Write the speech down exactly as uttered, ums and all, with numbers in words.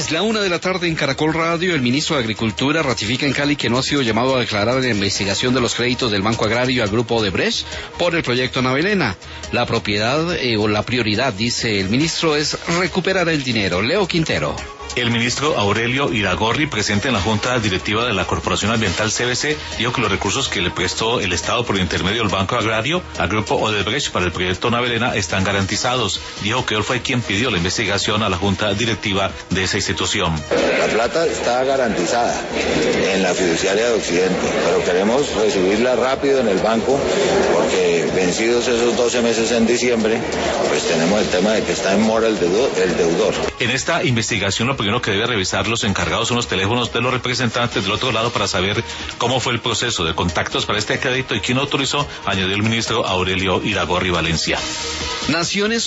Es la una de la tarde en Caracol Radio. El ministro de Agricultura ratifica en Cali que no ha sido llamado a declarar en la investigación de los créditos del Banco Agrario al Grupo Odebrecht por el proyecto Navelena. La propiedad eh, o la prioridad, dice el ministro, es recuperar el dinero. Leo Quintero. El ministro Aurelio Iragorri, presente en la Junta Directiva de la Corporación Ambiental C B C, dijo que los recursos que le prestó el Estado por intermedio del Banco Agrario al Grupo Odebrecht para el proyecto Navelena están garantizados. Dijo que él fue quien pidió la investigación a la Junta Directiva de esa institución. La plata está garantizada en la fiduciaria de Occidente, pero queremos recibirla rápido en el banco porque vencidos esos doce meses en diciembre, pues tenemos el tema de que está en mora el deudor. En esta investigación lo primero que debe revisar los encargados son los teléfonos de los representantes del otro lado para saber cómo fue el proceso de contactos para este crédito y quién autorizó, añadió el ministro Aurelio Iragorri Valencia. Naciones